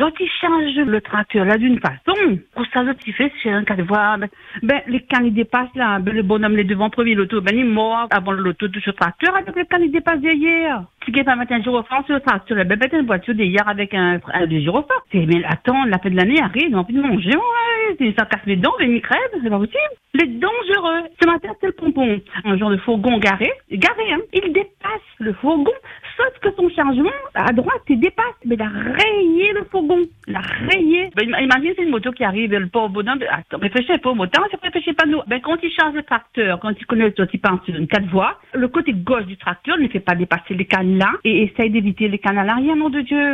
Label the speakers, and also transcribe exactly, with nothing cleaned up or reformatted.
Speaker 1: Quand il change le tracteur là d'une façon, pour ça l'autre il fait c'est un cas de voir, ben, ben les cannes ils dépassent là, ben, le bonhomme les devant premier l'auto, ben il est mort avant l'auto de ce tracteur avec les cannes ils dépassent derrière. Si quelqu'un pas mettre un gyrophare sur le tracteur, ben mettre une voiture derrière avec un, un de gyrophare. C'est mais attends, la fin de l'année arrive, ils ont envie de manger, ouais, ça casse les dents, mais ils crèvent, c'est pas possible. Les dangereux. Ce matin c'est le pompon, un genre de fourgon garé, garé hein, il dépasse le fourgon, sauf que son chargement à droite il dépasse, mais il a rayé le fourgon, il a rayé. Ben, imagine c'est une moto qui arrive, le pauvre bonhomme, attends, réfléchis pas au moteur, ça réfléchit pas nous. Ben quand il change le tracteur, quand il connaît le toit, il part sur une quatre voies, le côté gauche du tracteur ne fait pas dépasser les cannes là et essaye d'éviter les cannes à l'arrière, nom de Dieu.